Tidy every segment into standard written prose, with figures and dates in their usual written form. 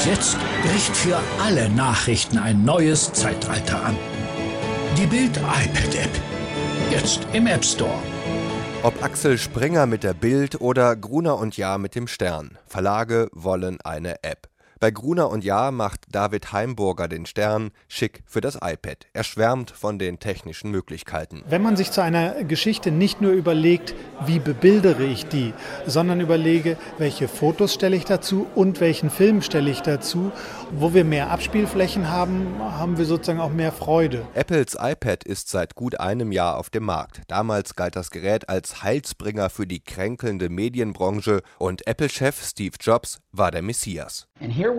Jetzt bricht für alle Nachrichten ein neues Zeitalter an. Die Bild iPad-App. Jetzt im App Store. Ob Axel Springer mit der Bild oder Gruner und Jahr mit dem Stern. Verlage wollen eine App. Bei Gruner und Jahr macht David Heimburger den Stern schick für das iPad. Er schwärmt von den technischen Möglichkeiten. Wenn man sich zu einer Geschichte nicht nur überlegt, wie bebildere ich die, sondern überlege, welche Fotos stelle ich dazu und welchen Film stelle ich dazu, wo wir mehr Abspielflächen haben, haben wir sozusagen auch mehr Freude. Apples iPad ist seit gut einem Jahr auf dem Markt. Damals galt das Gerät als Heilsbringer für die kränkelnde Medienbranche und Apple-Chef Steve Jobs war der Messias.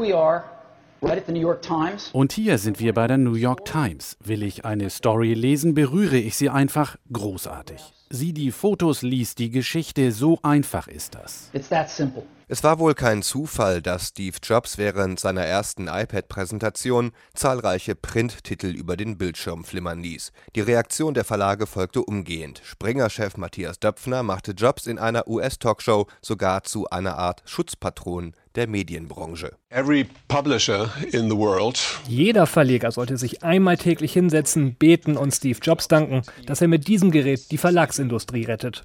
Und hier sind wir bei der New York Times. Will ich eine Story lesen, berühre ich sie einfach großartig. Sieh die Fotos, lies die Geschichte, so einfach ist das. Es war wohl kein Zufall, dass Steve Jobs während seiner ersten iPad-Präsentation zahlreiche Printtitel über den Bildschirm flimmern ließ. Die Reaktion der Verlage folgte umgehend. Springer-Chef Matthias Döpfner machte Jobs in einer US-Talkshow sogar zu einer Art Schutzpatron der Medienbranche. Jeder Verleger sollte sich einmal täglich hinsetzen, beten und Steve Jobs danken, dass er mit diesem Gerät die Verlagsindustrie rettet.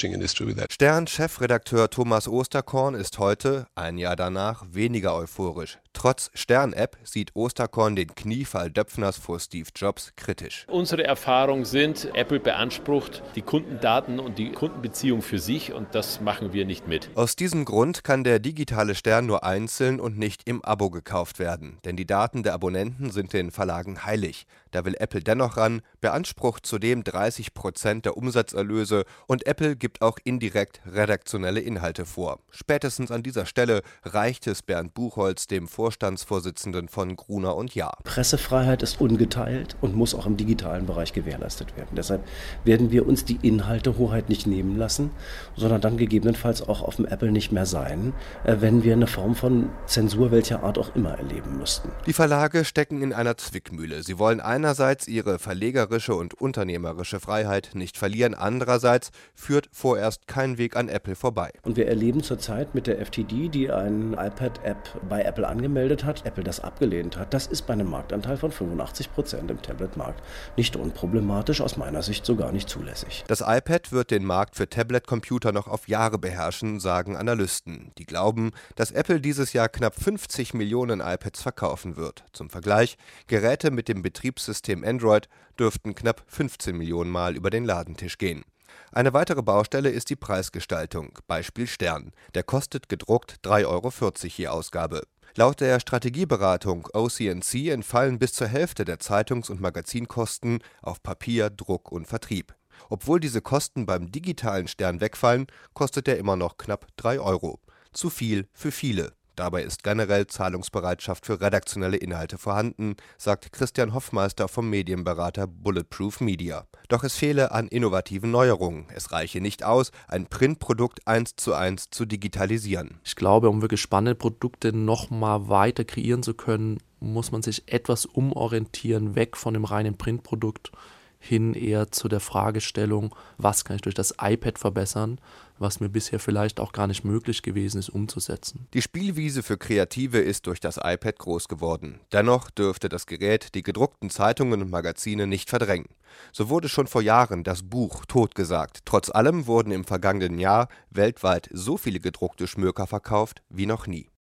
Stern-Chefredakteur Thomas Osterkorn ist heute, ein Jahr danach, weniger euphorisch. Trotz Stern-App sieht Osterkorn den Kniefall Döpfners vor Steve Jobs kritisch. Unsere Erfahrungen sind, Apple beansprucht die Kundendaten und die Kundenbeziehung für sich und das machen wir nicht mit. Aus diesem Grund kann der digitale Stern nur einzeln und nicht im Abo gekauft werden. Denn die Daten der Abonnenten sind den Verlagen heilig. Da will Apple dennoch ran, beansprucht zudem 30% der Umsatzerlöse und Apple gibt auch indirekt redaktionelle Inhalte vor. Spätestens an dieser Stelle reicht es Bernd Buchholz, dem Vorstandsvorsitzenden von Gruner und Jahr. Pressefreiheit ist ungeteilt und muss auch im digitalen Bereich gewährleistet werden. Deshalb werden wir uns die Inhaltehoheit nicht nehmen lassen, sondern dann gegebenenfalls auch auf dem Apple nicht mehr sein, wenn wir eine Form von Zensur welcher Art auch immer erleben müssten. Die Verlage stecken in einer Zwickmühle. Sie wollen einerseits ihre verlegerische und unternehmerische Freiheit nicht verlieren, andererseits führt vorerst kein Weg an Apple vorbei. Und wir erleben zurzeit mit der FTD, die eine iPad-App bei Apple angemeldet hat, Apple das abgelehnt hat. Das ist bei einem Marktanteil von 85% im Tablet-Markt nicht unproblematisch, aus meiner Sicht sogar nicht zulässig. Das iPad wird den Markt für Tablet-Computer noch auf Jahre beherrschen, sagen Analysten. Die glauben, dass Apple dieses Jahr knapp 50 Millionen iPads verkaufen wird. Zum Vergleich, Geräte mit dem Betriebssystem Android dürften knapp 15 Millionen Mal über den Ladentisch gehen. Eine weitere Baustelle ist die Preisgestaltung. Beispiel Stern. Der kostet gedruckt 3,40 € je Ausgabe. Laut der Strategieberatung OC&C entfallen bis zur Hälfte der Zeitungs- und Magazinkosten auf Papier, Druck und Vertrieb. Obwohl diese Kosten beim digitalen Stern wegfallen, kostet er immer noch knapp 3 €. Zu viel für viele. Dabei ist generell Zahlungsbereitschaft für redaktionelle Inhalte vorhanden, sagt Christian Hoffmeister vom Medienberater Bulletproof Media. Doch es fehle an innovativen Neuerungen. Es reiche nicht aus, ein Printprodukt 1:1 zu digitalisieren. Ich glaube, um wirklich spannende Produkte noch mal weiter kreieren zu können, muss man sich etwas umorientieren, weg von dem reinen Printprodukt hin eher zu der Fragestellung, was kann ich durch das iPad verbessern, was mir bisher vielleicht auch gar nicht möglich gewesen ist, umzusetzen. Die Spielwiese für Kreative ist durch das iPad groß geworden. Dennoch dürfte das Gerät die gedruckten Zeitungen und Magazine nicht verdrängen. So wurde schon vor Jahren das Buch totgesagt. Trotz allem wurden im vergangenen Jahr weltweit so viele gedruckte Schmöker verkauft wie noch nie.